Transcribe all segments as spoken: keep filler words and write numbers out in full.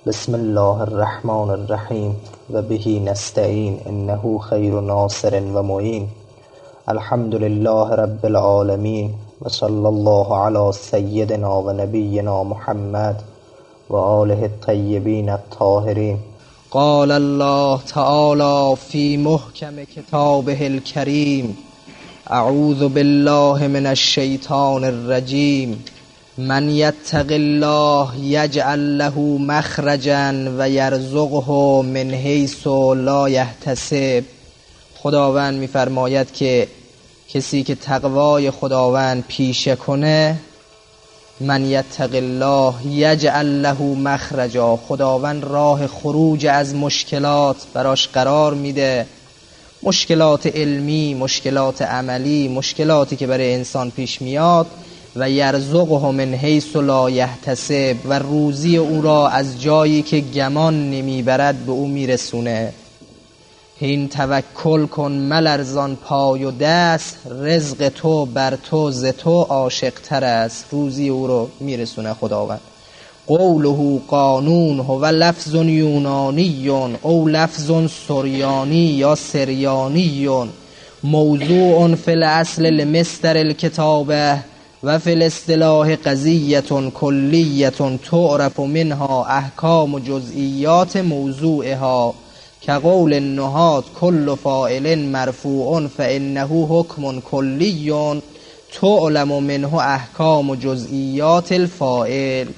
بسم الله الرحمن الرحیم و بهی نستعین انه خیر ناصر و معین. الحمد لله رب العالمین و صلی الله علی سیدنا و نبینا محمد و آله الطیبین الطاهرین. قال الله تعالی فی محکم کتابه الکریم: اعوذ بالله من الشیطان الرجیم. من یتق الله یجعل له مخرجا و یرزقه من حیث لا یحتسب. خداوند می‌فرماید که کسی که تقوای خداوند پیشه کنه، من یتق الله یجعل له مخرجا، خداوند راه خروج از مشکلات براش قرار میده. مشکلات علمی، مشکلات عملی، مشکلاتی که برای انسان پیش میاد. و یرزقه من حیث لا یحتسب، و روزی او را از جایی که گمان نمیبرد به او میرسونه. هین توکل کن ملرزان پای و دست، رزق تو بر تو ز تو عاشق تر است. روزی او رو میرسونه خداوند. قوله قانون هو لفظ یونانی او لفظ سریانی یا سریانی، موضوع فی الاصل لمستر الکتابه و فی الاصطلاح قضیه کلیه تعرف منها احکام و جزئیات موضوعها، كقول النحاة كل فاعل مرفوع فإنه حكم كلي تعلم منه احکام و جزئیات الفاعل.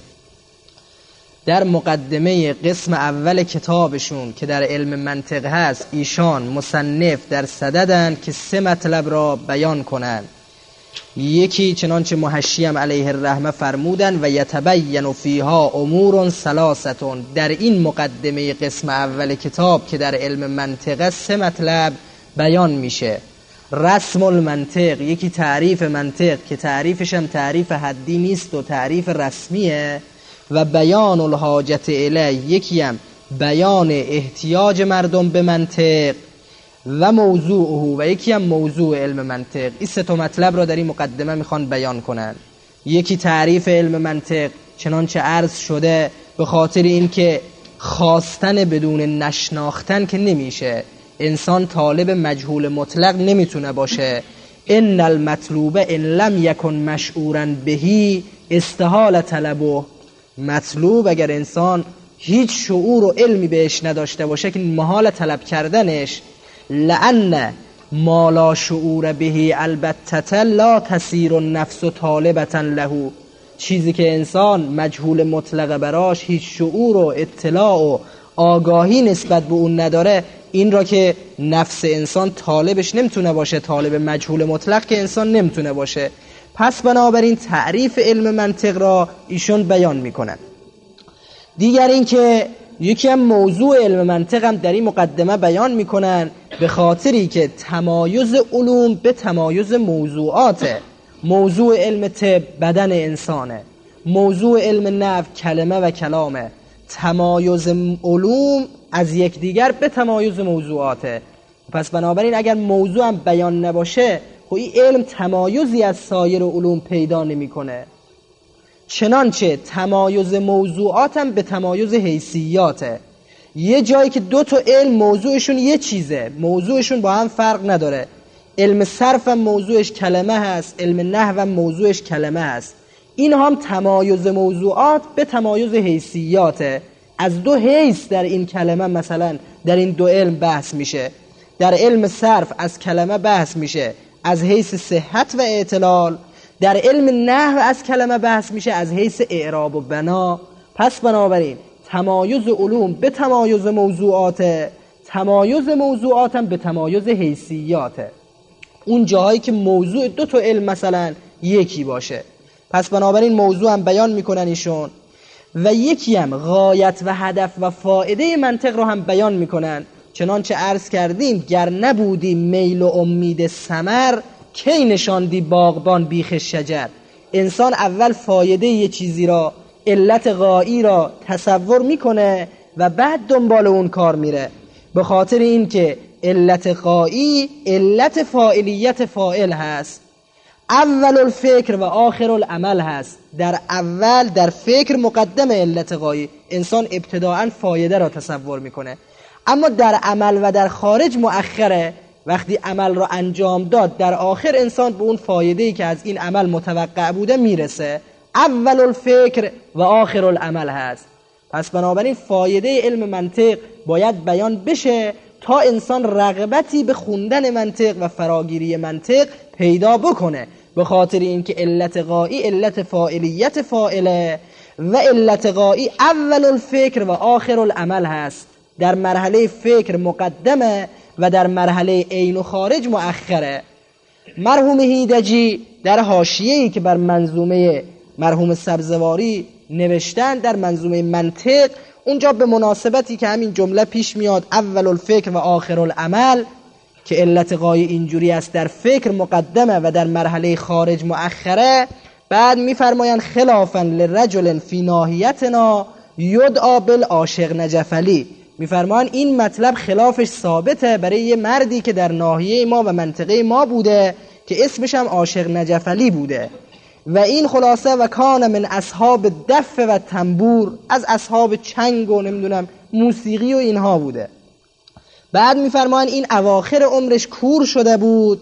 در مقدمه قسم اول کتابشون که در علم منطق هست، ایشان مصنف در صددن که سه مطلب را بیان کنند. یکی چنانچه محشی هم علیه الرحمه فرمودن: و یتبین فیها امور ثلاثه. در این مقدمه قسم اول کتاب که در علم منطقه سه مطلب بیان میشه. رسم المنطق، یکی تعریف منطق که تعریفش هم تعریف حدی نیست و تعریف رسمیه. و بیان الحاجت الیه، یکی هم بیان احتیاج مردم به منطق. و موضوعه، و یکی هم موضوع علم منطق. این سه تا مطلب را در این مقدمه میخوان بیان کنن. یکی تعریف علم منطق چنانچه عرض شده، به خاطر این که خواستن بدون نشناختن که نمیشه. انسان طالب مجهول مطلق نمیتونه باشه. ان المطلوب ان لم یکن مشعورا بهی استحال طلبه. مطلوب اگر انسان هیچ شعور و علمی بهش نداشته باشه که محال طلب کردنش. لأن ما لا شعور بهی البتة لا تسیر النفس طالبة له. چیزی که انسان مجهول مطلق براش هیچ شعور و اطلاع و آگاهی نسبت به اون نداره، این را که نفس انسان طالبش نمیتونه باشه، طالب مجهول مطلق که انسان نمیتونه باشه. پس بنابراین تعریف علم منطق را ایشون بیان میکنن. دیگر این که یکی هم موضوع علم منطق هم در این مقدمه بیان میکنن، به خاطری که تمایز علوم به تمایز موضوعاته. موضوع علم طب بدن انسانه، موضوع علم نحو کلمه و کلامه. تمایز علوم از یکدیگر به تمایز موضوعاته. پس بنابراین اگر موضوع هم بیان نباشه، خب این علم تمایزی از سایر علوم پیدا نمیکنه. چنانچه تمایز موضوعات هم به تمایز حیثیاته. یه جایی که دو تا علم موضوعشون یه چیزه، موضوعشون با هم فرق نداره. علم صرف هم موضوعش کلمه هست، علم نحو هم موضوعش کلمه هست. این هم تمایز موضوعات به تمایز حیثیاته. از دو حیث در این کلمه مثلا در این دو علم بحث میشه. در علم صرف از کلمه بحث میشه از حیث صحت و اعتلال. در علم نحو از کلمه بحث میشه از حیث اعراب و بنا. پس بنابراین تمایز علوم به تمایز موضوعات، تمایز موضوعات هم به تمایز حیثیاته. اون جاهایی که موضوع دو تا علم مثلا یکی باشه. پس بنابراین موضوع هم بیان میکنن ایشون. و یکی هم غایت و هدف و فایده منطق رو هم بیان میکنن. چنانچه عرض کردیم: گر نبودی میل و امید ثمر، کی نشاندی باغبان بیخ شجر. انسان اول فایده یه چیزی را، علت غایی را تصور میکنه و بعد دنبال اون کار میره. به خاطر این که علت غایی علت فاعلیت فاعل هست. اول الفکر و آخر العمل هست. در اول در فکر مقدم علت غایی، انسان ابتداعا فایده را تصور میکنه، اما در عمل و در خارج مؤخره. وقتی عمل را انجام داد در آخر انسان به اون فایده‌ای که از این عمل متوقع بوده میرسه. اول الفکر و آخر العمل هست. پس بنابراین فایده علم منطق باید بیان بشه تا انسان رغبتی به خوندن منطق و فراگیری منطق پیدا بکنه، به خاطر اینکه علت غایی علت فاعلیت فاعله و علت غایی اول الفکر و آخر العمل هست. در مرحله فکر مقدمه و در مرحله عین و خارج مؤخره. مرحوم هیدجی در حاشیه‌ای که بر منظومه مرحوم سبزواری نوشتن در منظومه منطق، اونجا به مناسبتی که همین جمله پیش میاد اول الفکر و آخر العمل که علت غایی اینجوری است، در فکر مقدمه و در مرحله خارج مؤخره، بعد میفرمایند خلافا لرجل فی ناحیتنا یدعا بالعاشق نجفلی. میفرمان این مطلب خلافش ثابته برای یه مردی که در ناحیه ما و منطقه ما بوده که اسمش هم عاشق نجفلی بوده و این خلاصه و کان من اصحاب دف و تنبور، از اصحاب چنگ و نمیدونم موسیقی و اینها بوده. بعد میفرمان این اواخر عمرش کور شده بود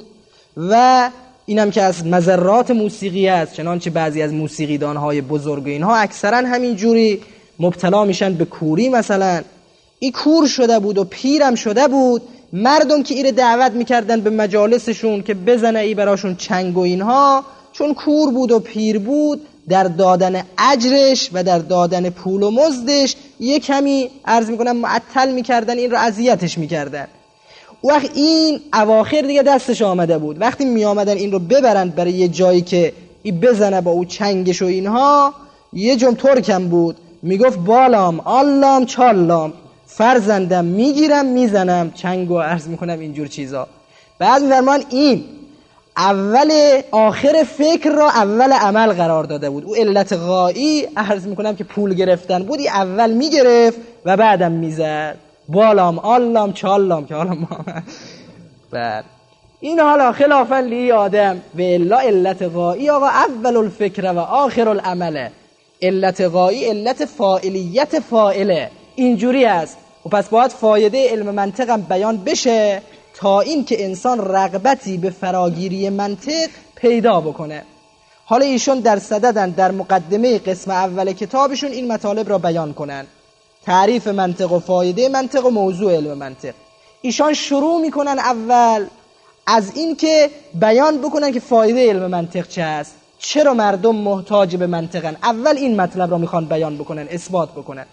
و اینم که از مضرات موسیقی است، چنانچه بعضی از موسیقیدانهای بزرگ اینها اکثرا همین جوری مبتلا میشن به کوری. مثلا این کور شده بود و پیرم شده بود، مردم که ایره دعوت میکردن به مجالسشون که بزنه ای براشون چنگ و اینها، چون کور بود و پیر بود در دادن اجرش و در دادن پول و مزدش یه کمی عرض میکنم معطل میکردن، این رو اذیتش میکردن. وقت این اواخر دیگه دستش آمده بود، وقتی میآمدن این رو ببرند برای یه جایی که این بزنه با او چنگش و اینها، یه جمع ترکم بود میگفت بالام آلام چالام، فرزندم میگیرم میزنم چنگ و عرض میکنم اینجور چیزا. بعد میفرمان این اول آخر فکر را اول عمل قرار داده بود. او علت غایی عرض میکنم که پول گرفتن بود، این اول میگرفت و بعدم میزد بالام آلام چالام که حالا ما بعد این حالا خلافا لی آدم و الا علت غایی آقا اول الفکر و آخر العمله. علت غایی علت فاعلیت فاعله، اینجوری است. و پس باید فایده علم منطق هم بیان بشه تا این که انسان رغبتی به فراگیری منطق پیدا بکنه. حالا ایشون در صددن در مقدمه قسم اول کتابشون این مطالب را بیان کنن، تعریف منطق و فایده منطق و موضوع علم منطق. ایشان شروع میکنن اول از این که بیان بکنن که فایده علم منطق چه است، چرا مردم محتاج به منطقن. اول این مطلب را میخوان بیان بکنن، اثبات بکنن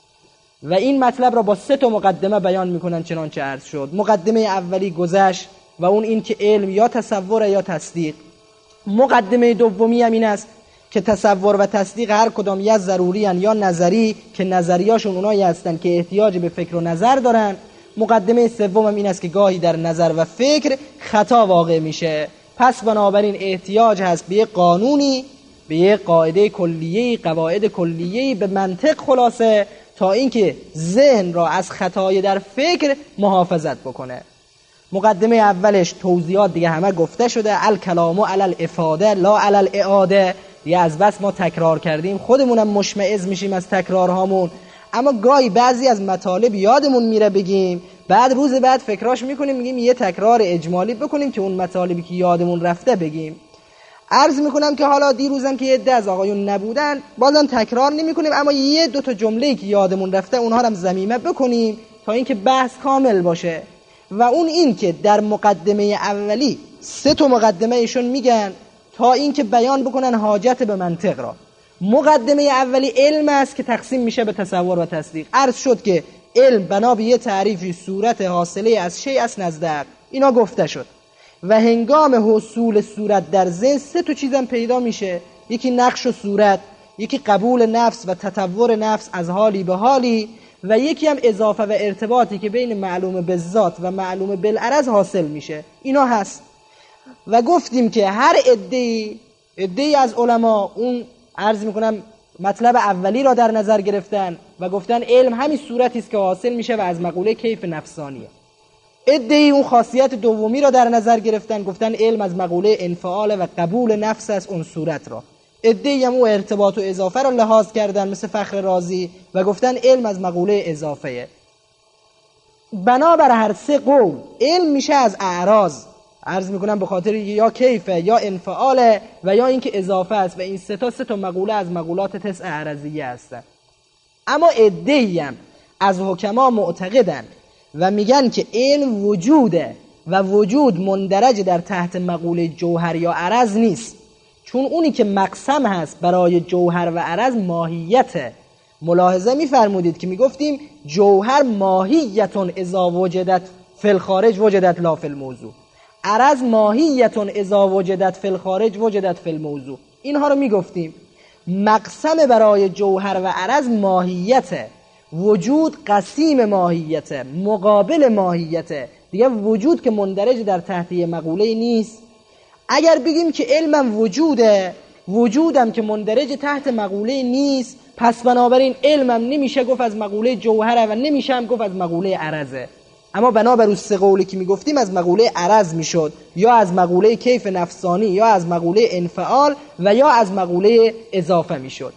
و این مطلب را با سه تا مقدمه بیان میکنن چنانچه عرض شد. مقدمه اولی گذشت و اون این که علم یا تصور یا تصدیق. مقدمه دومی هم این است که تصور و تصدیق هر کدام یا ضروری هن یا نظری، که نظریاشون اونایی هستن که احتیاج به فکر و نظر دارن. مقدمه سوم هم این است که گاهی در نظر و فکر خطا واقع میشه، پس بنابراین احتیاج هست به یک قانونی، به یک قاعده کلیه‌ای، قواعد کلیه‌ای، به منطق خلاصه، تا اینکه ذهن را از خطای در فکر محافظت بکنه. مقدمه اولش توضیحات دیگه همه گفته شده، الکلام علی الافاده لا علی الاعاده. دیگه از بس ما تکرار کردیم خودمونم مشمئز میشیم از تکرارهامون، اما گاهی بعضی از مطالب یادمون میره بگیم، بعد روز بعد فکراش میکنیم میگیم یه تکرار اجمالی بکنیم که اون مطالبی که یادمون رفته بگیم. عرض میکنم که حالا دیروزم که یه ده از آقایون نبودن بازم تکرار نمیکنیم، اما یه دو تا جمله‌ای که یادمون رفته اونها هم ضمیمه بکنیم تا اینکه بحث کامل باشه. و اون این که در مقدمه اولی سه تا مقدمه ایشون میگن تا اینکه بیان بکنن حاجت به منطق را. مقدمه اولی علم است که تقسیم میشه به تصور و تصدیق. عرض شد که علم بنا به یه تعریفی صورت حاصله از شیء است نزد، اینا گفته شد. و هنگام حصول صورت در ذهن سه تا چیزم پیدا میشه، یکی نقش و صورت، یکی قبول نفس و تطور نفس از حالی به حالی، و یکی هم اضافه و ارتباطی که بین معلوم بالذات و معلوم بالعرض حاصل میشه. اینا هست. و گفتیم که هر عده‌ای عده‌ای از علما اون عرض میکنم مطلب اولی را در نظر گرفتن و گفتن علم همین صورتی است که حاصل میشه و از مقوله کیف نفسانیه. عده‌ای اون خاصیت دومی را در نظر گرفتن، گفتن علم از مقوله انفعال و قبول نفس است اون صورت را. عده‌ای هم اون ارتباط و اضافه را لحاظ کردن مثل فخر رازی و گفتن علم از مقوله اضافه. بنابر هر سه قول علم میشه از اعراض، عرض میکنم به خاطر یا کیفه یا انفعاله و یا اینکه اضافه است و این سه تا سه تا مقوله از مقولات تسع اعرضیه هستن. اما عده‌ای هم از حکما معتقدن و میگن که علم وجوده و وجود مندرج در تحت مقوله جوهر یا عرض نیست، چون اونی که مقسم هست برای جوهر و عرض ماهیته. ملاحظه میفرمودید که میگفتیم جوهر ماهیتون اذا وجدت فی الخارج وجدت لا فی الموضوع، عرض ماهیتون اذا وجدت فی الخارج وجدت فی الموضوع. اینها رو میگفتیم. مقسم برای جوهر و عرض ماهیته، وجود قسیم ماهیته، مقابل ماهیته، دیگه وجود که مندرج در تحت مقوله نیست. اگر بگیم که علمم وجوده، وجودم که مندرج تحت مقوله نیست، پس بنابراین علمم نمیشه گفت از مقوله جوهره و نمیشه هم گفت از مقوله عرضه. اما بنابر اون سه قولی که میگفتیم از مقوله عرض میشد، یا از مقوله کیف نفسانی، یا از مقوله انفعال و یا از مقوله اضافه میشد.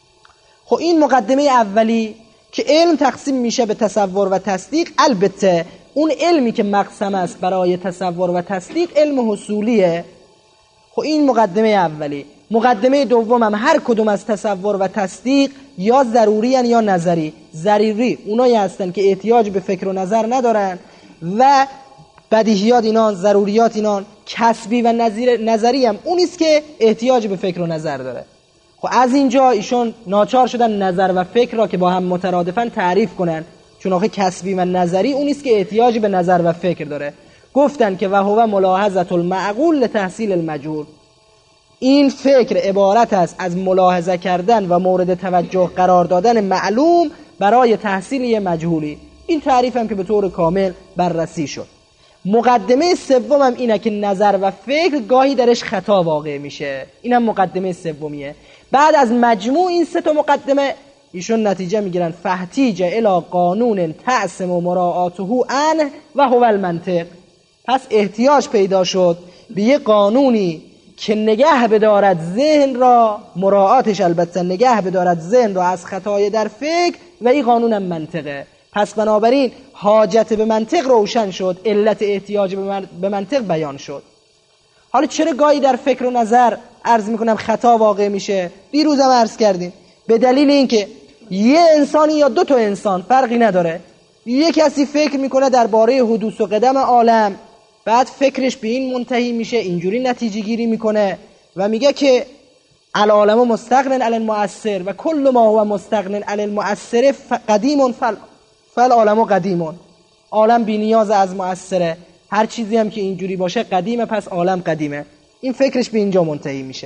خب این مقدمه اولی که علم تقسیم میشه به تصور و تصدیق. البته اون علمی که مقسم است برای تصور و تصدیق علم حصولیه. خب این مقدمه اولی. مقدمه دوم هم هر کدوم از تصور و تصدیق یا ضروری هن یا نظری. ضروری اونایی هستن که احتیاج به فکر و نظر ندارن و بدیهیات اینان، ضروریات اینان. کسبی و نظری هم اونیست که احتیاج به فکر و نظر داره. خب از اینجا ایشون ناچار شدن نظر و فکر را که با هم مترادفن تعریف کنن، چون آخه کسبی و نظری اونیست که احتیاج به نظر و فکر داره. گفتن که و هو ملاحظه المعقول لتحصیل المجهول. این فکر عبارت است از ملاحظه کردن و مورد توجه قرار دادن معلوم برای تحصیل یه مجهولی. این تعریف هم که به طور کامل بررسی شد. مقدمه سوم هم اینه که نظر و فکر گاهی درش خطا واقع میشه. این هم مقدمه سومیه. بعد از مجموع این سه تا مقدمه ایشون نتیجه میگیرن فاحتیج الی قانون تعصم و مراعاته عنه و هو المنطق. پس احتیاج پیدا شد به یه قانونی که نگه بدارد ذهن را، مراعاتش البته نگه بدارد ذهن را از خطای در فکر، و این قانون هم منطقه. پس بنابراین حاجت به منطق روشن شد، علت احتیاج به منطق بیان شد. حالا چرا گاهی در فکر و نظر عرض میکنم خطا واقع میشه؟ دیروز هم عرض کردیم به دلیل اینکه یه انسانی یا دو تا انسان فرقی نداره، یه کسی فکر میکنه درباره حدوث و قدم عالم، بعد فکرش به این منتهی میشه، اینجوری نتیجه گیری میکنه و میگه که العالم مستغن علی المؤثر و کل ما هو مستغن علی المؤثر قدیم فل فالعالم قدیم. عالم بی نیاز از مؤثره، هر چیزی هم که اینجوری باشه قدیمه، پس عالم قدیمه. این فکرش به اینجا منتهی میشه.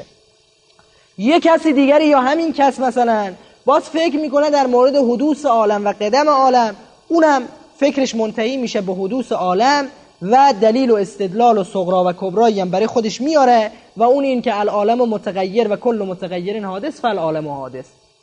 یه کسی دیگری یا همین کس مثلا باز فکر میکنه در مورد حدوث عالم و قدم عالم، اونم فکرش منتهی میشه به حدوث عالم و دلیل و استدلال و صغرا و کبرایی هم برای خودش میاره و اون این که العالم متغیر و کل متغیر حادث فالعالم حادث.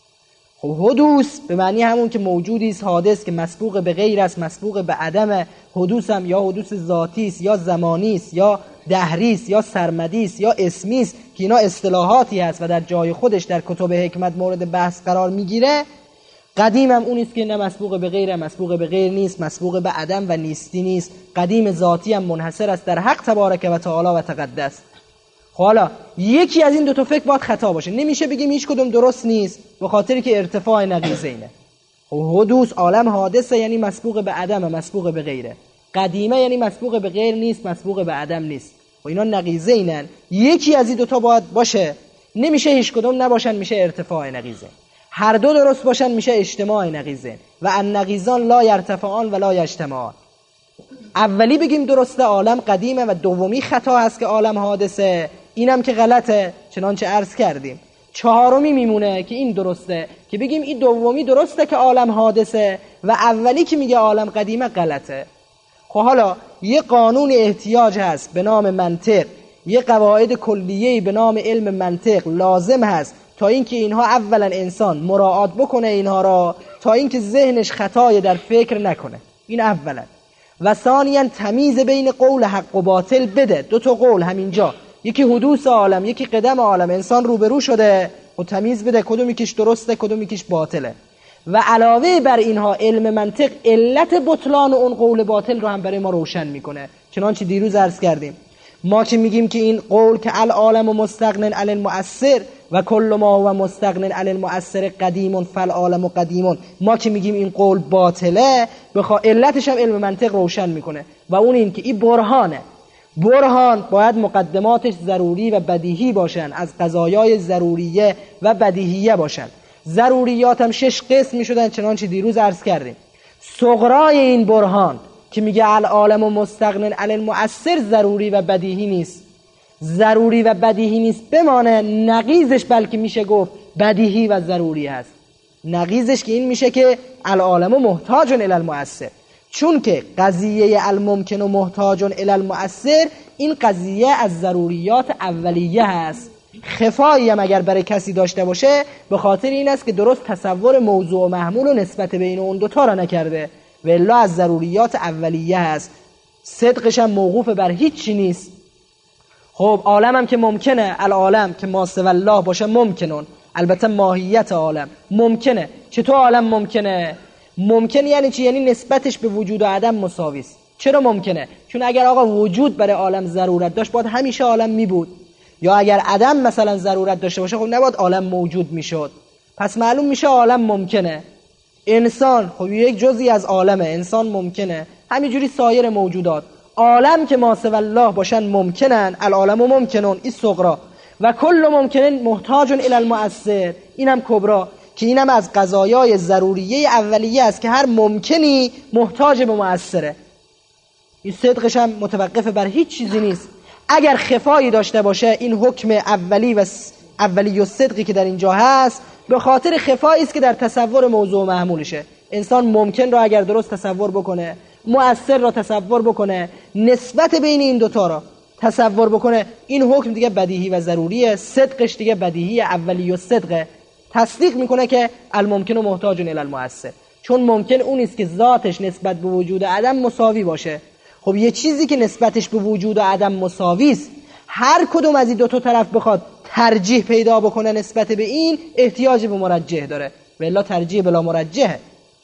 خب حدوث به معنی همون که موجودی است، حادث که مسبوق به غیر است، مسبوق به عدم. حدوث هم یا حدوث ذاتی است یا زمانی است یا دهری است یا سرمدی است یا اسمی است که اینا اصطلاحاتی هست و در جای خودش در کتب حکمت مورد بحث قرار میگیره. قدیم هم اون است که نه مسبوق به غیر، مسبوق به غیر نیست، مسبوق به عدم و نیستی نیست. قدیم ذاتی هم منحصر است در حق تبارک و تعالی و تقدس. حالا یکی از این دو تا فکر باید خطا باشه. نمیشه بگیم هیچ کدوم درست نیست به خاطری که ارتفاع نقیضینه. حدوث عالم حادثه یعنی مسبوق به عدم، مسبوق به غیره. قدیمه یعنی مسبوق به غیر نیست، مسبوق به عدم نیست. و اینا نقیضینن. یکی از این دو تا باید باشه. نمیشه هیچ کدوم نباشن، میشه ارتفاع نقیضه. هر دو درست باشن میشه اجتماع نقیضه. و النقیضان لا یرتفعان ولا یجتمعان. اولی بگیم درسته عالم قدیمه و دومی خطا هست که عالم حادثه، اینم که غلطه چنانچه عرض کردیم. چهارمی میمونه که این درسته که بگیم این دومی درسته که عالم حادثه و اولی که میگه عالم قدیمه غلطه. خب حالا یه قانون احتیاج هست به نام منطق، یه قواعد کلیه‌ای به نام علم منطق لازم هست تا اینکه اینها اولا انسان مراعات بکنه اینها را، تا اینکه ذهنش خطای در فکر نکنه. این اولا. و ثانیاً تمیز بین قول حق و باطل بده. دو تا قول همینجا، یکی حدوث عالم، یکی قدم عالم، انسان روبرو شده و تمیز بده کدوم یکیش درسته کدوم یکیش باطله. و علاوه بر اینها علم منطق علت بطلان اون قول باطل رو هم برای ما روشن میکنه. چنانچه دیروز عرض کردیم ما که میگیم که این قول که العالم مستغن عن المؤثر و کل ما هو مستغن عن المؤثر قدیم فالعالم قدیم، ما که میگیم این قول باطله بخوا علتش هم علم منطق روشن میکنه و اون این که این برهانه. برهان باید مقدماتش ضروری و بدیهی باشن، از قضایای ضروریه و بدیهیه باشن. ضروریات هم شش قسم میشدن چنانچه دیروز عرض کردیم. صغرای این برهان که میگه العالم مستغن عن المؤثر ضروری و بدیهی نیست، ضروری و بدیهی نیست بمانه، نقیضش بلکه میشه گفت بدیهی و ضروری هست. نقیضش که این میشه که العالم محتاج الی المؤثر، چون که قضیه الممکن و محتاج الی المؤثر این قضیه از ضروریات اولیه هست. خفایی هم اگر برای کسی داشته باشه به خاطر این است که درست تصور موضوع و محمول و نسبت بین اون دوتا را نکرده و الا از ضروریات اولیه هست. صدقش هم موقوف بر هیچی نیست. خب عالم هم که ممکنه، العالم که ما سوی الله باشه ممکنون، البته ماهیت عالم ممکنه. چطور عالم ممکنه؟ ممکن یعنی چی؟ یعنی نسبتش به وجود و عدم مساوی است. چرا ممکنه؟ چون اگر آقا وجود برای عالم ضرورت داشت باید همیشه عالم می بود، یا اگر عدم مثلا ضرورت داشته باشه خب نباید عالم موجود میشد. پس معلوم میشه عالم ممکنه. انسان خب یک جزئی از عالمه، انسان ممکنه، همینجوری سایر موجودات. عالم که ما سوی الله باشن ممکنن، العالم ممکنون، این صغرا. و کل ممکنن محتاج الی المؤثر، اینم کبرا، که اینم از قضایای ضروریه اولیه است که هر ممکنی محتاج به مؤثره. این صدقش هم متوقف بر هیچ چیزی نیست. اگر خفایی داشته باشه این حکم اولی و اولی و صدقی که در اینجا هست به خاطر خفایی است که در تصور موضوع و محمولشه. انسان ممکن را اگر درست تصور بکنه، مؤثر را تصور بکنه، نسبت بین این دوتا را تصور بکنه، این حکم دیگه بدیهی و ضروریه، صدقش دیگه بدیهی اولی و صدقه. تصدیق میکنه که الممکن و محتاج الی المؤثر، چون ممکن اون است که ذاتش نسبت به وجود و عدم مساوی باشه. خب یه چیزی که نسبتش به وجود و عدم مساوی است، هر کدوم از این دو تا طرف بخواد ترجیح پیدا بکنه نسبت به این، احتیاج به مرجح داره و الا ترجیح بلا مرجحه.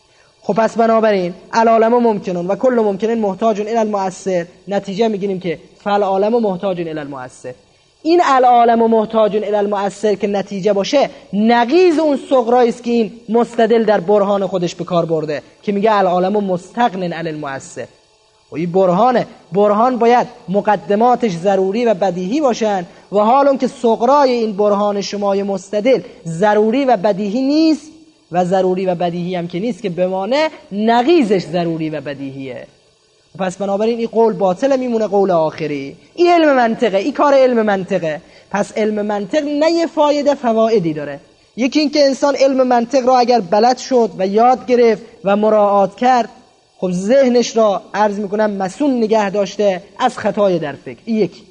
خب پس بنابراین العالم ممکنون و کل ممکنن محتاج الی المؤثر، نتیجه میگیریم که فالعالم محتاج الی المؤثر. این العالم محتاج الی المؤثر که نتیجه باشه نقیض اون صغرایی است که این مستدل در برهان خودش به کار برده که میگه العالم مستغن عن المؤثر. و این برهانه. برهان باید مقدماتش ضروری و بدیهی باشن و حالون که صغرای این برهان شمای مستدل ضروری و بدیهی نیست و ضروری و بدیهی هم که نیست که بمانه، نقیضش ضروری و بدیهیه. پس بنابراین این قول باطل میمونه. قول آخری این علم منطقه، این کار علم منطقه. پس علم منطق نه یه فایده فوایدی داره. یکی این که انسان علم منطق را اگر بلد شد و یاد گرفت و مراعات کرد، خب ذهنش را عرض میکنم مسون نگه داشته از خطای در فکر. این یکی.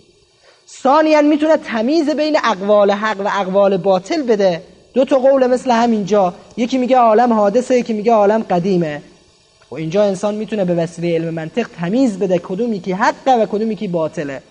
ثانیاً میتونه تمیز بین اقوال حق و اقوال باطل بده. دو تا قول مثل همینجا، یکی میگه عالم حادثه، یکی میگه عالم قدیمه. و اینجا انسان میتونه به وسیله علم منطق تمیز بده کدومی که حقه و کدومی که باطله.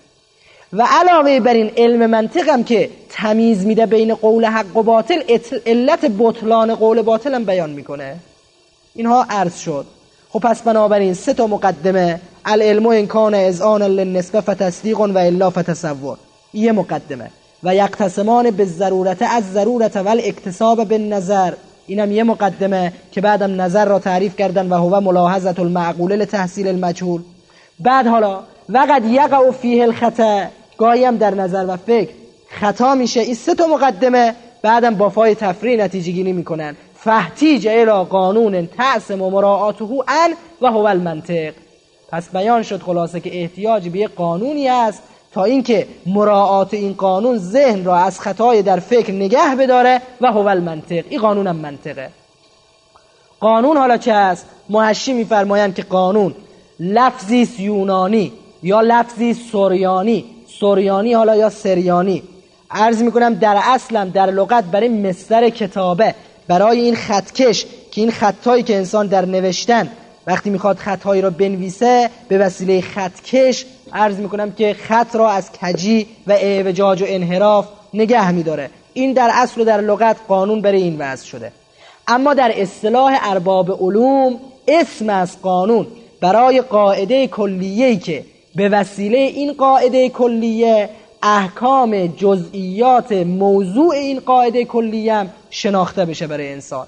و علاوه بر این علم منطق هم که تمیز میده بین قول حق و باطل، علت بطلان قول باطل هم بیان میکنه. اینها عرض شد. خب پس بنابراین سه تا مقدمه، العلم ان کان اذعانا للنسبه فتصدیق و الا فتصور، یه مقدمه. و یقتسمان بالضرورت از ضرورت و الاکتساب بالنظر، اینم یه مقدمه که بعدم نظر را تعریف کردن و هو ملاحظه المعقول لتحصیل المجهول. بعد حالا وقد یقع فیه الخطا، گاهی هم در نظر و فکر خطا میشه. این سه تا مقدمه بعدم با فای تفریع نتیجه گیری میکنن. فاحتیج الی قانون تعصم و مراعاته ان و هو المنطق. پس بیان شد خلاصه که احتیاج به یک قانونی است تا اینکه مراعات این قانون ذهن را از خطای در فکر نگه بداره و هو المنطق. این قانونم منطقه. قانون حالا چه است؟ محشی میفرمایند که قانون لفظی یونانی یا لفظی سریانی، سریانی حالا یا سریانی، عرض میکنم در اصلا در لغت برای مصدر کتابه، برای این خطکش که این خطایی که انسان در نوشتن وقتی میخواد خطهایی را بنویسه به وسیله خطکش عرض میکنم که خط را از کجی و اعوجاج و انحراف نگه میداره. این در اصل و در لغت قانون برای این وضع شده. اما در اصطلاح ارباب علوم اسم از قانون برای قاعده کلیه‌ای که به وسیله این قاعده کلیه احکام جزئیات موضوع این قاعده کلیه هم شناخته بشه برای انسان.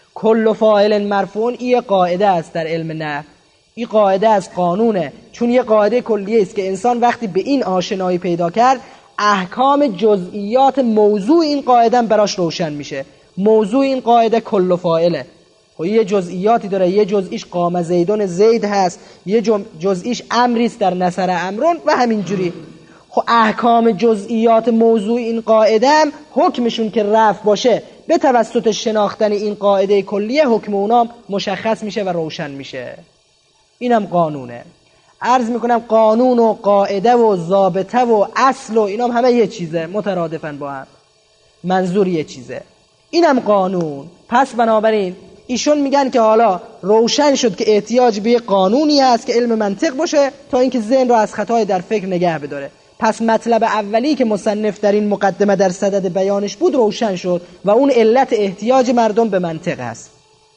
کل فاعل مرفوع این قاعده است در علم نحو، این قاعده از قانونه، چون یه قاعده کلیه است که انسان وقتی به این آشنایی پیدا کرد احکام جزئیات موضوع این قاعده براش روشن میشه. موضوع این قاعده کل فاعله، خب یه جزئیاتی داره، یه جزئیش قام زیدون زید هست، یه جزئیش امریست در نصر امرون و همینجوری. خب احکام جزئیات موضوع این قاعده هم حکمشون که رفع باشه به توسط شناختن این قاعده کلیه حکم اونام مشخص میشه و روشن میشه. اینم قانونه. عرض میکنم قانون و قاعده و ضابطه و اصل و اینام همه یه چیزه، مترادفن با هم، منظور یه چیزه. اینم قانون. پس بنابراین ایشون میگن که حالا روشن شد که احتیاج به قانونی هست که علم منطق باشه تا اینکه ذهن رو از خطای در فکر نگه بداره. پس مطلب اولی که مصنف در این مقدمه در صدد بیانش بود روشن شد و اون علت احتیاج مردم به منطق هست.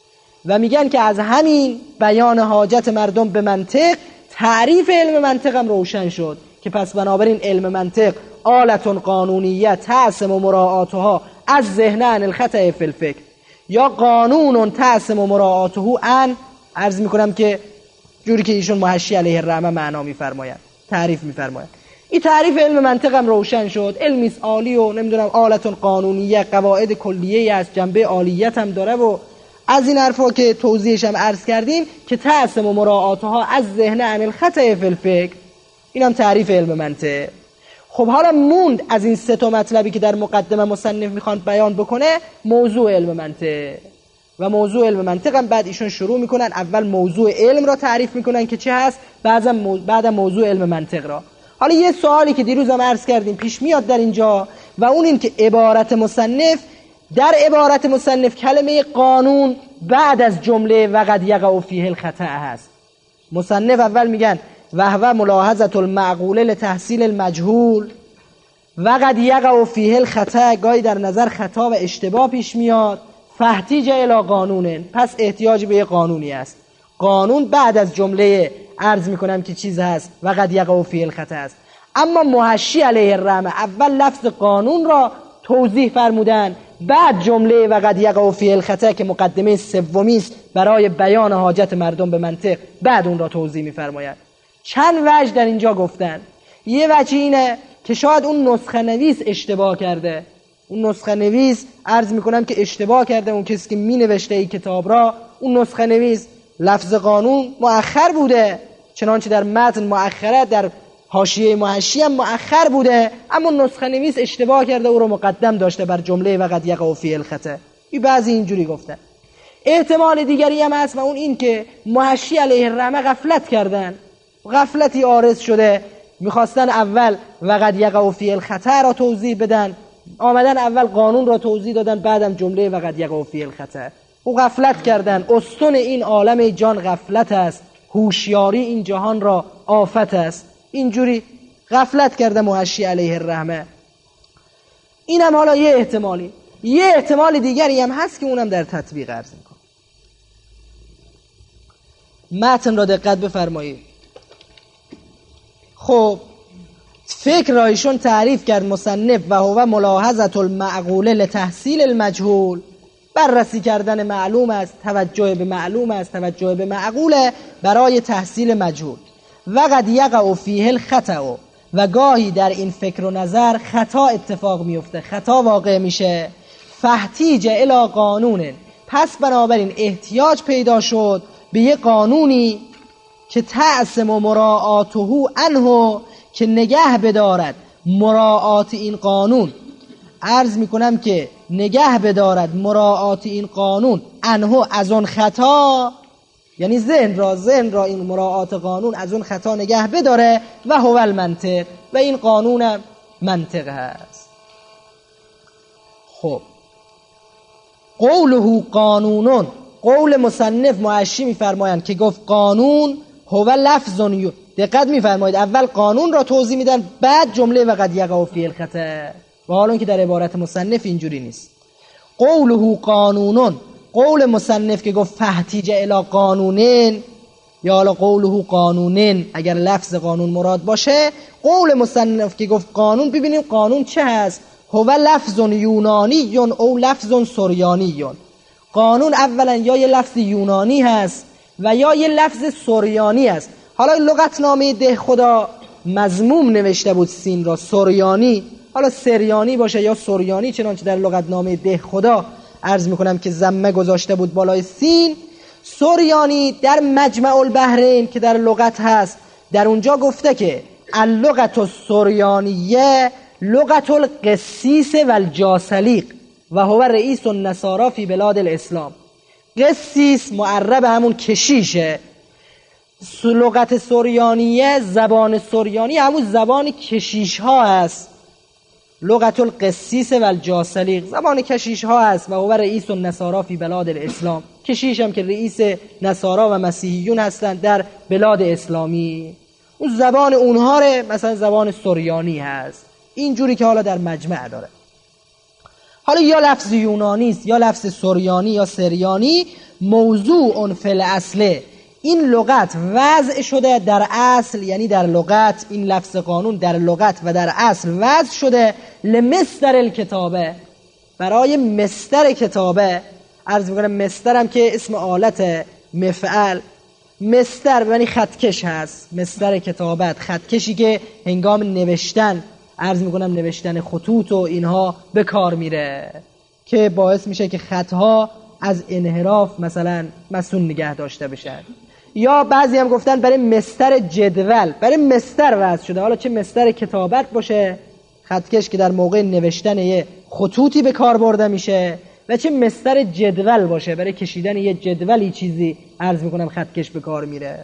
و میگن که از همین بیان حاجت مردم به منطق تعریف علم منطق هم روشن شد که پس بنابراین علم منطق آلتون قانونیه تعصم و مراعاتها از ذهن عن الخطأ فی الفکر، یا قانون تعصم و مراعاته عن، عرض میکنم که جوری که ایشون محشی علیه الرحمه معنا میفرمایند، تعریف میفرمایند. این تعریف علم منطق هم روشن شد. علمی عالی و نمیدونم آلتون قانونیه، قواعد کلیه است، جنبه عالیت هم داره و از این حرفا که توضیحش هم عرض کردیم که تعصم و مراعاتها از ذهن عن الخطأ فی الفکر، اینم تعریف علم منطق. خب حالا موند از این سه تا مطلبی که در مقدمه مصنف میخوان بیان بکنه موضوع علم منطق. و موضوع علم منطق هم بعد ایشون شروع میکنن اول موضوع علم را تعریف میکنن که چه هست، بعدم مو... بعد موضوع علم منطق را. حالا یه سوالی که دیروز هم عرض کردیم پیش میاد در اینجا و اون این که عبارت مصنف در عبارت مصنف کلمه قانون بعد از جمله وقد یقع فیه الخطأ هست. مصنف اول میگن وهو ملاحظه المعقوله لتحصیل المجهول وقد یقع فیه الخطأ، گاهی در نظر خطا و اشتباه پیش میاد، فاحتیج الی قانون، پس احتیاج به قانونی است. قانون بعد از جمله عرض میکنم که چیز هست وقد یقع فیه الخطأ است. اما محشی علیه الرحمه اول لفظ قانون را توضیح فرمودن، بعد جمله وقد یقع فیه الخطأ که مقدمه سومی است برای بیان حاجت مردم به منطق، بعد اون را توضیح میفرمایند. چند وجه در اینجا گفتن. یه وجه اینه که شاید اون نسخه نویس اشتباه کرده، اون نسخه نویس عرض میکنم که اشتباه کرده، اون کسی که می نوشته این کتاب را، اون نسخه نویس لفظ قانون مؤخر بوده، چنانچه در متن مؤخره، در حاشیه محشی هم مؤخر بوده، اما نسخه نویس اشتباه کرده او رو مقدم داشته بر جمله وقد یقع فیه الخطأ. این بعضی اینجوری گفتن. احتمال دیگری هم هست و اون این که محشی علیه الرحمه غفلت کردن، غفلتی عارض شده، میخواستن اول وقد یقع فیه الخطأ را توضیح بدن، آمدن اول قانون را توضیح دادن، بعدم جمله وقد یقع فیه الخطأ. او غفلت کردن. استون این عالم جان غفلت است، هوشیاری این جهان را آفت است. اینجوری غفلت کرده محشی علیه الرحمه. اینم حالا یه احتمالی. یه احتمال دیگری هم هست که اونم در تطبیق عرض میکنم. متن را دقت بفرمایید. خب فکر را ایشون تعریف کرد مصنف و هو ملاحظه المعقوله لتحصیل المجهول، بررسی کردن معلوم است، توجه به معلوم است، توجه به معقوله برای تحصیل مجهول. وقد یقع فیه الخطأ، و گاهی در این فکر و نظر خطا اتفاق میفته، خطا واقع میشه. فاحتیج الی قانون، پس بنابراین احتیاج پیدا شد به یه قانونی که تعصم و مراعاته عنه، که نگه بدارد مراعات این قانون، عرض میکنم که نگه بدارد مراعات این قانون عنه از اون خطا، یعنی ذهن را ذهن را این مراعات قانون از اون خطا نگه بداره. و هو المنطق، و این قانون منطق هست. خب قوله قانونون قول مصنف معشی میفرمایند که گفت قانون هو لفظ. دقت میفرمایید اول قانون را توضیح میدن بعد جمله و قد یقع فیه الخطأ، و حالا که در عبارت مصنف اینجوری نیست. قوله قانونون، قول مصنف که گفت فاحتیج الی قانونین، یا حالا قوله قانونین اگر لفظ قانون مراد باشه، قول مصنف که گفت قانون، ببینیم قانون چه هست. هو لفظ یونانی او لفظ سریانی. قانون اولا یا یه لفظ یونانی هست و یا یه لفظ سریانی هست. حالا لغتنامه ده خدا مضموم نوشته بود سین را سریانی، حالا سریانی باشه یا سریانی، چنانچه در لغتنامه ده خدا عرض میکنم که ضمه گذاشته بود بالای سین. سریانی در مجمع البحرین که در لغت هست، در اونجا گفته که اللغت السریانیه لغت القسیس و الجاسلیق و هو رئیس النصارا فی بلاد الاسلام. قسیس معرب همون کشیشه، لغت سریانیه زبان سریانی همون زبان کشیش ها هست. لغت القسیس و الجاسلیق زبان کشیش ها هست و هو رئیس النصارا فی بلاد الاسلام. کشیش هم که رئیس نصارا و مسیحیون هستند در بلاد اسلامی، اون زبان اونها ره مثلا زبان سریانی هست. اینجوری که حالا در مجمع داره. حالا یا لفظ یونانی است یا لفظ سریانی یا سریانی، موضوع فی الاصل، این لغت وضع شده در اصل، یعنی در لغت این لفظ قانون در لغت و در اصل وضع شده لمستر الکتابه، برای مستر کتابه. عرض میکنم مسترم که اسم آلت مفعل، مستر یعنی خطکش هست، مستر کتابت خطکشی که هنگام نوشتن عرض میکنم نوشتن خطوط و اینها به کار میره که باعث میشه که خطها از انحراف مثلا مسون نگه داشته بشن. یا بعضی هم گفتن برای مستر جدول، برای مستر وضع شده، حالا چه مستر کتابت باشه خطکش که در موقع نوشتن یه خطوطی به کار برده میشه، و چه مستر جدول باشه برای کشیدن یه جدولی چیزی عرض میکنم خطکش به کار میره.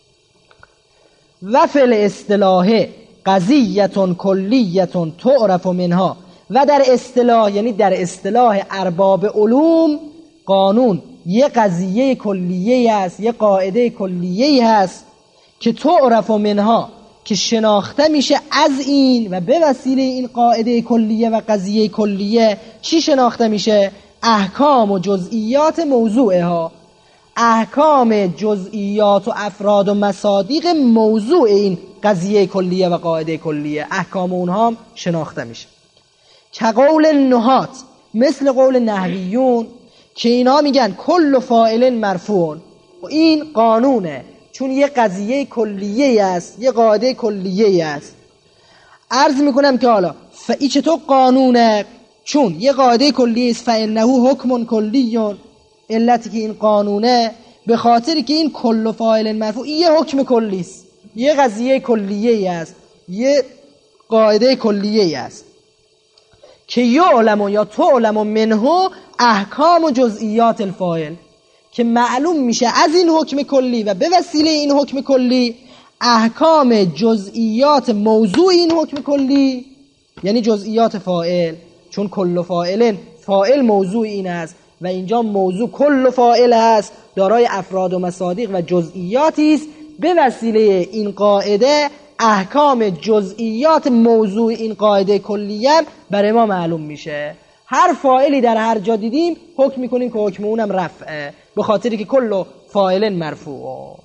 و فل اصطلاح قضیتون کلیتون تعرف منها، و در اصطلاح یعنی در اصطلاح ارباب علوم قانون یه قضیه کلیه است، یه قاعده کلیه هست که تعرف منها که شناخته میشه از این و به وسیله این قاعده کلیه و قضیه کلیه چی شناخته میشه؟ احکام و جزئیات موضوعها، احکام جزئیات و افراد و مصادیق موضوع این قضیه کلیه و قاعده کلیه، احکام اونها هم شناخته میشه. که قول نحات، مثل قول نحویون که اینا میگن کل فاعل مرفوع، و این قانونه چون یه قضیه کلیه است، یه قاعده کلیه است. عرض میکنم که حالا فایی چطور قانونه؟ چون یه قاعده کلیه است، فانه حکم کلیون، علتی که این قانونه به خاطر که این کل فاعل مرفوع یه حکم کلی است، یه قضیه کلیه است، یه قاعده کلیه است که یعلم یا تعلم منه احکام و جزئیات الفاعل، که معلوم میشه از این حکم کلی و به وسیله این حکم کلی احکام جزئیات موضوع این حکم کلی، یعنی جزئیات فاعل، چون کل فاعل فاعل موضوع این است و اینجا موضوع کل فاعل است، دارای افراد و مصادیق و جزئیاتی است. به وسیله این قاعده احکام جزئیات موضوع این قاعده کلیه برای ما معلوم میشه. هر فاعلی در هر جا دیدیم حکم میکنیم که حکم اونم رفعه، به خاطری که کل فاعل مرفوع.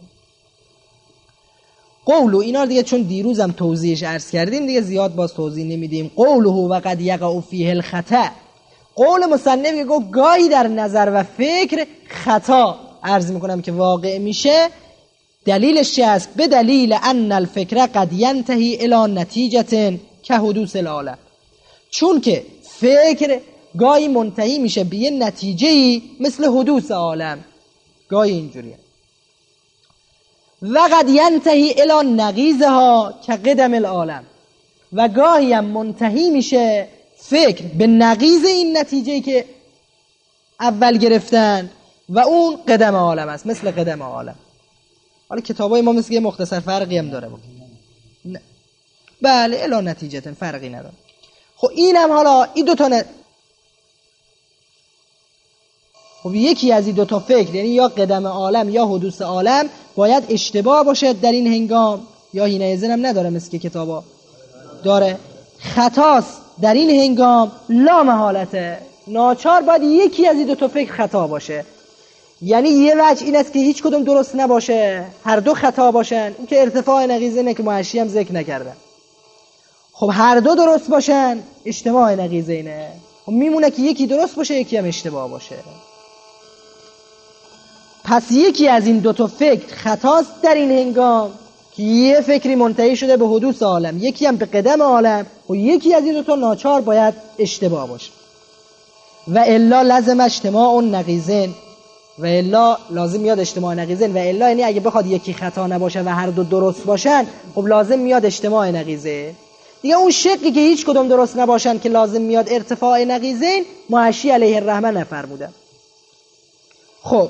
قولو اینا دیگه چون دیروزم توضیحش عرض کردیم دیگه زیاد باز توضیح نمیدیم. قوله و قد یقع فیه الخطأ، قول مصنف که گفت گاهی در نظر و فکر خطا عرض میکنم که واقع میشه. دلیلش چه است؟ به دلیل ان الفکر قد ینتهی الی نتیجه که حدوث العالم، چون که فکر گاهی منتهی میشه به یه نتیجه‌ای مثل حدوث عالم، گاهی اینجوریه. و قد ینتهی الی نقیضها که قدم العالم، و گاهی هم منتهی میشه فکر به نقیض این نتیجه‌ای که اول گرفتن و اون قدم عالم است، مثل قدم عالم. حالا کتابای ما مثل یه مختصر فرقی هم داره نه. بله الی نتیجه فرقی نداره. خب اینم حالا این دو تا ن... خب یکی از این دو تا فکر، یعنی یا قدم عالم یا حدوث عالم، باید اشتباه باشه در این هنگام، یا هینه زن هم نداره مثل که کتابا داره، خطاست در این هنگام لا محالته، ناچار باید یکی از این دو تا فکر خطا باشه. یعنی یه وجه این است که هیچ کدوم درست نباشه، هر دو خطا باشن، این که ارتفاع نقیضه اینه که محشی هم ذکر نکردن. خب هر دو درست باشن اجتماع نقیضه اینه، خب میمونه که یکی درست باشه یکی هم اشتباه باشه. پس یکی از این دو تا فکر خطاست در این هنگام که یه فکری منتهی شده به حدوث عالم، یکی هم به قدم عالم، و یکی از این دو تا ناچار باید اشتباه باشه. و الا لازم اجتماع نقیضین، و الا لازم میاد اجتماع نقیضین، و الا یعنی اگه بخواد یکی خطا نباشه و هر دو درست باشن، خب لازم میاد اجتماع نقیضه دیگه. اون شقی که هیچ کدوم درست نباشن که لازم میاد ارتفاع نقیضین، محشی علیه الرحمه نفرموده. خب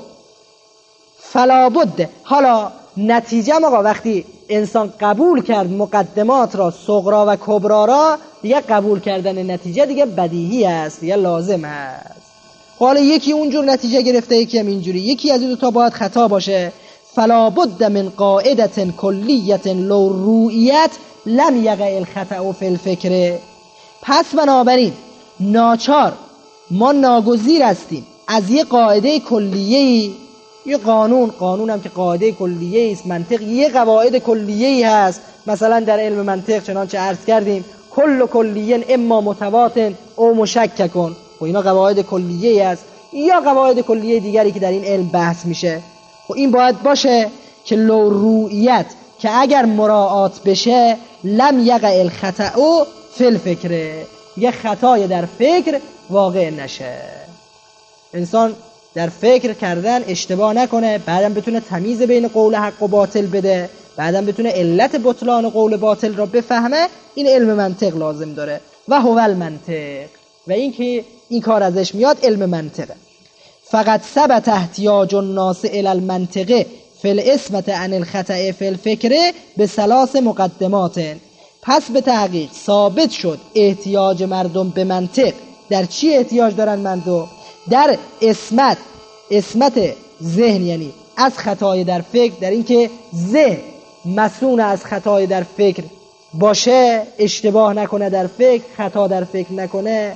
فلا بد، حالا نتیجه آقا وقتی انسان قبول کرد مقدمات را، صغرا و کبرا را، دیگه قبول کردن نتیجه دیگه بدیهی است، دیگه لازم است. حالا یکی اونجور نتیجه گرفته، یکی هم اینجوری، یکی از این دو تا باید خطا باشه. فلا بد من قاعده کلیه لو رؤیت لم یقع الخطأ فی الفکر. پس بنابراین ناچار ما ناگزیر هستیم از یه قاعده کلیه‌ای، یه قانون، قانون هم که قاعده کلیه‌ای است، منطق یه قواعد کلیه‌ای هست. مثلا در علم منطق چنانچه عرض کردیم کل کلیه اما متواتن او مشککن، و اینا قواعد کلیه‌ای است، یا قواعد کلیه دیگری که در این علم بحث میشه. و این باید باشه که لو رؤیت، که اگر مراعات بشه، لم یقع الخطأ فی الفکر، یه خطای در فکر واقع نشه. انسان در فکر کردن اشتباه نکنه، بعدم بتونه تمیز بین قول حق و باطل بده، بعدم بتونه علت بطلان قول باطل را بفهمه. این علم منطق لازم داره. و هو المنطق، و این که این کار ازش میاد علم منطقه. فقط ثبت احتیاج الناس الی المنطقه فی الاسمت عن الخطأ فی الفکر به ثلاث مقدمات. پس به تحقیق ثابت شد احتیاج مردم به منطق. در چی احتیاج دارن مردم؟ در اسمت، اسمت ذهن، یعنی از خطای در فکر، در اینکه ذهن مسئول از خطای در فکر باشه، اشتباه نکنه در فکر، خطا در فکر نکنه.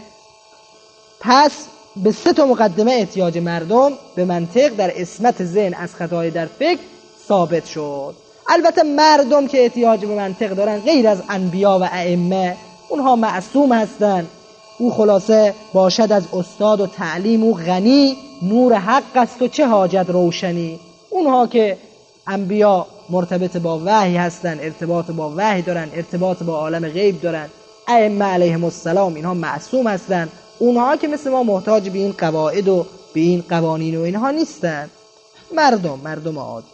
پس به سه تا مقدمه احتیاج مردم به منطق در اسمت ذهن از خطای در فکر ثابت شد. البته مردم که احتیاج به منطق دارن غیر از انبیا و ائمه، اونها معصوم هستن. او خلاصه باشد از استاد و تعلیم او غنی، نور حق است و چه حاجت روشنی. اونها که انبیا مرتبط با وحی هستن، ارتباط با وحی دارن، ارتباط با عالم غیب دارن. ائمه علیهم السلام اینها معصوم هستن. اونها که مثل ما محتاج به این قواعد و به این قوانین و اینها نیستن. مردم مردم عادی.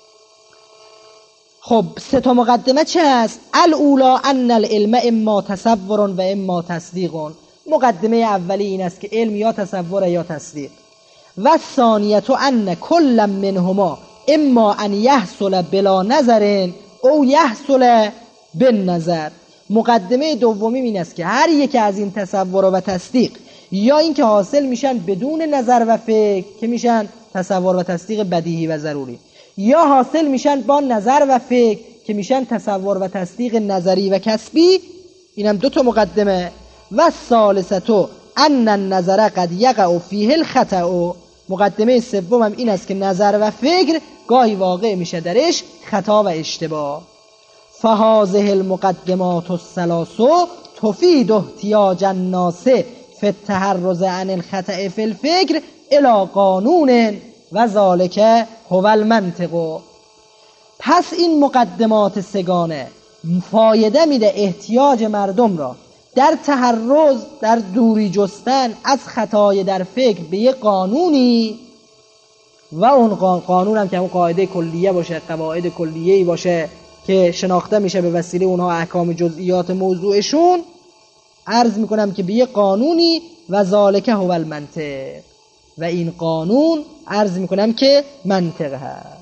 خب سه تا مقدمه چه هست؟ الاولا ان العلم اما تصور و اما تصدیق. مقدمه اولی این است که علم یا تصور یا تصدیق. و ثانیه ان کل منهما اما ان یحصل بلا نظر او یحصل بالنظر. مقدمه دومی این است که هر یک از این تصور و تصدیق یا این که حاصل میشن بدون نظر و فکر که میشن تصور و تصدیق بدیهی و ضروری، یا حاصل میشن با نظر و فکر که میشن تصور و تصدیق نظری و کسبی. اینم دو تا مقدمه. و ثالثتو ان النظر قد یقع فیه الخطأ. مقدمه سومم این است که نظر و فکر گاهی واقع میشه درش خطا و اشتباه. فهذه المقدمات الثلاث تفید احتیاج الناس فی التحرز عن الخطأ فی الفکر الی قانون و ذالک هو المنطق. پس این مقدمات سگانه فایده میده احتیاج مردم را در تحرز، در دوری جستن از خطای در فکر به یه قانونی، و اون قانون هم که اون قاعده کلیه باشه، قواعد کلیه‌ای باشه که شناخته میشه به وسیله اونها احکام جزئیات موضوعشون. عرض میکنم که به یه قانونی و ذالک هو المنطق، و این قانون عرض میکنم که منطق هست.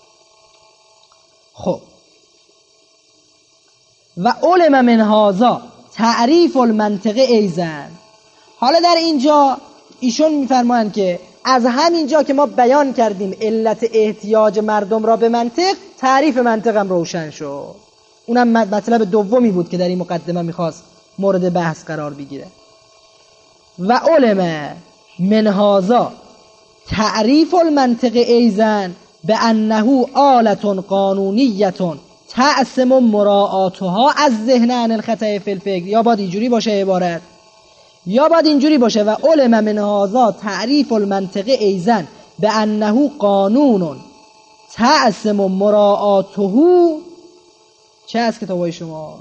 خب و علم من هذا تعریف المنطق ایزن. حالا در اینجا ایشون میفرمایند که از همینجا که ما بیان کردیم علت احتیاج مردم را به منطق، تعریف منطق هم روشن شد. اونم مطلب دومی بود که در این مقدمه میخواست مورد بحث قرار بگیره. و علم من هذا تعریف المنطق ایزن به انه آلة قانونیة تعصم مراعاتها از ذهن عن الخطأ فی الفکر. یا باید اینجوری باشه عبارت، یا باید اینجوری باشه و علم من هذا تعریف المنطق ایزن به انه قانون تعصم مراعاته. چه از کتابای شما؟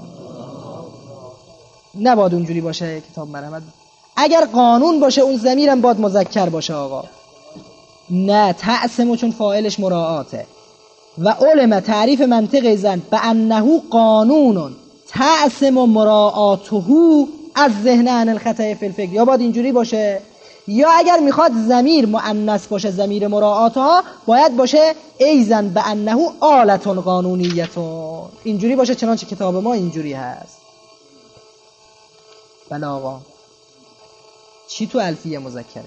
نباید اونجوری باشه کتاب مرحمت. اگر قانون باشه اون ضمیرم باید مذکر باشه آقا. نه، تعصم چون فاعلش مراعاته. و علم تعریف منطق زن به انه قانون تعصم مراعاته از ذهن عن الخطأ فی الفکر. یا باید اینجوری باشه، یا اگر میخواد ضمیر مؤنث باشه ضمیر مراعاتها باید باشه ایزن به انه آلة قانونیه. اینجوری باشه چنانچه کتاب ما اینجوری هست. بله آقا. چی تو الفیه مذکره؟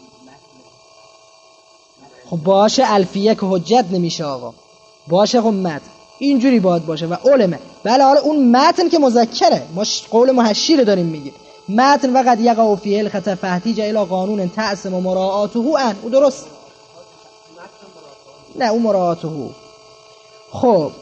خب باشه الفیه که حجت نمیشه آقا. باشه خب متن اینجوری باید باشه و علمه. بله حالا اون متن که مذکره، ما قول محشی رو داریم میگیم. متن وقد یقع فیه الخطأ فاحتیج الی قانون تعصم مراعاته ان. او درست؟ نه اون مراعاته. خب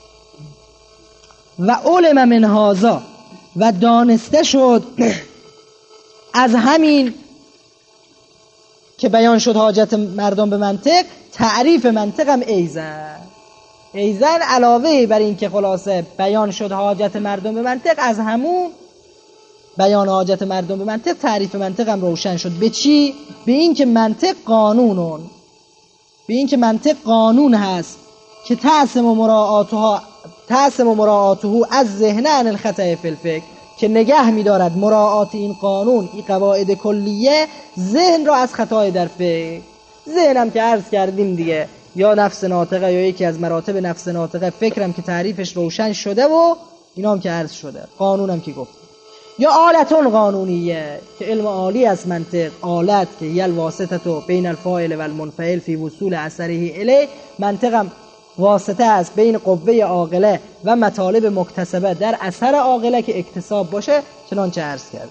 و علم من هذا و دانسته شد از همین که بیان شد حاجت مردم به منطق، تعریف منطق هم ایزن. ایزن علاوه بر این که خلاصه بیان شد حاجت مردم به منطق، از همون بیان حاجت مردم به منطق تعریف منطق هم روشن شد. به چی؟ به این که منطق قانونون، به این که منطق قانون هست که تعصم و مراعاتها تعصم و مراعاته از ذهن عن الخطأ فی الفکر، که نگه می‌دارد مراعات این قانون، این قواعد کلیه، ذهن را از خطای در فکر. ذهن هم که عرض کردیم دیگه، یا نفس ناطقه یا یکی از مراتب نفس ناطقه، فکرم که تعریفش روشن شده و اینا هم که عرض شده، قانون هم که گفت. یا آلتون قانونیه که علم عالی از منطق، آلت که یل واسطه بین الفاعل و المنفعل فی وصول اثره الی، منطق هم واسطه است بین قوه عاقله و مطالب مکتسبه در اثر عاقله که اکتساب باشه، چنانچه عرض کرد.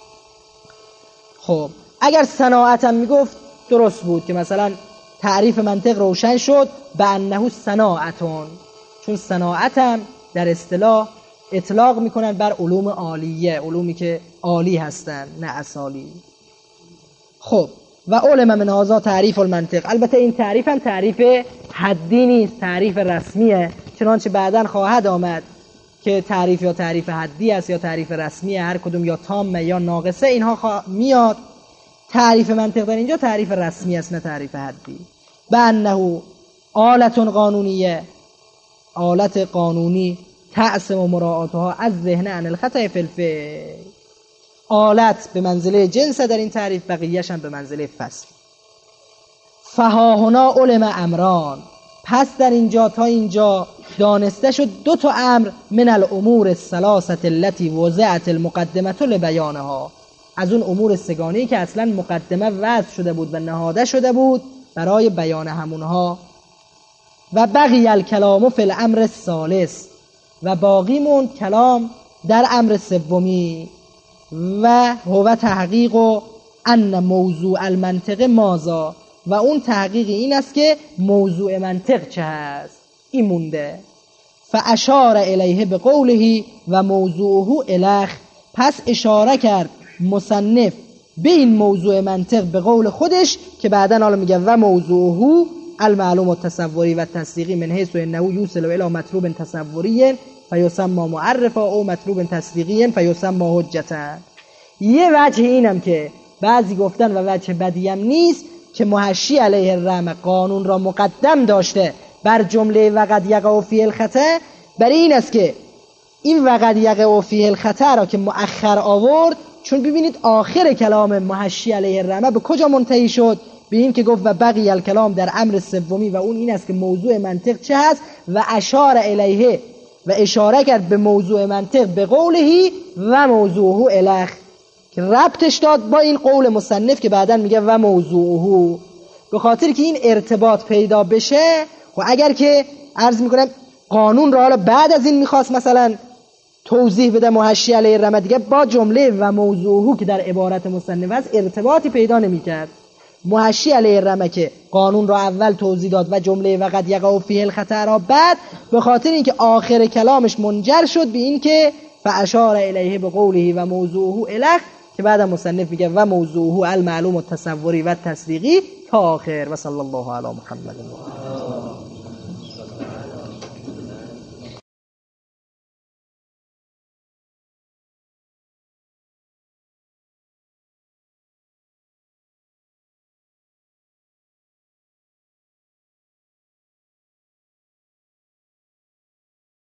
خب اگر صناعت هم میگفت درست بود که مثلا تعریف منطق روشن شد به انه صناعتون، چون صناعت هم در اصطلاح اطلاق میکنن بر علوم عالیه، علومی که عالی هستن نه اصالی. خب و علم من هذا تعریف المنطق. البته این تعریف هم تعریف حدی نیست، تعریف رسمیه، چنانچه بعداً خواهد آمد که تعریف یا تعریف حدی است یا تعریف رسمیه، هر کدوم یا تامه یا ناقصه، اینها خوا... میاد. تعریف منطق در اینجا تعریف رسمی است نه تعریف حدی. به انه آلة قانونیه، آلت قانونی، تعصم و مراعاتها از ذهن عن الخطأ فی الفعل. آلت به منزله جنس در این تعریف، بقیه‌ش هم به منزله فصل. فها هنا علم امران، پس در اینجا تا اینجا دانسته شد دو تا امر من الامور الثلاثه التي وضعت المقدمه لبیانها، از اون امور سگانه‌ای که اصلا مقدمه وضع شده بود و نهاده شده بود برای بیان همونها. و بقی الکلام فی الامر الثالث، و باقی موند کلام در امر سومی، و هو تحقیق و ان موضوع المنطق ماذا، و اون تحقیق این است که موضوع منطق چه هست. این مونده. فاشار الیه بقوله و موضوعه الاخ، پس اشاره کرد مصنف به این موضوع منطق به قول خودش که بعداً حالا میگه و موضوعه المعلوم التصوری و تصدیقی من حیث انه یوصل الی مطلوب تصوری فیسمى معرفا او مطلوب تصدیقی فیسمى حجتا. یه وجه اینم که بعضی گفتن و وجه بدی هم نیست که محشی علیه الرحمه قانون را مقدم داشته بر جمله وقد یقع فیه الخطأ، برای این است که این وقد یقع فیه الخطأ را که مؤخر آورد، چون ببینید آخر کلام محشی علیه الرحمه به کجا منتهی شد؟ به این که گفت و بقی الکلام در امر سومی، و اون این است که موضوع منطق چه هست، و اشار الیه، و اشاره کرد به موضوع منطق به قوله و موضوعه الاخ، که ربطش داد با این قول مصنف که بعداً میگه و موضوعه. به خاطر که این ارتباط پیدا بشه. و اگر که عرض میکنم قانون را حالا بعد از این میخواست مثلا توضیح بده محشی علیه الرمه، دیگه با جمله و موضوعه که در عبارت مصنف است ارتباطی پیدا نمیکرد. محشی علیه الرمه که قانون را اول توضیح داد و جمله و قد یقع فیه الخطأ را بعد، به خاطر اینکه آخر کلامش منجر شد به این که فاشار الیه بقوله و موضوعه الیه، که بعد مصنف میگه و موضوعه المعلوم التصوری و التصدیقی تا آخر. و صلی الله علی محمد.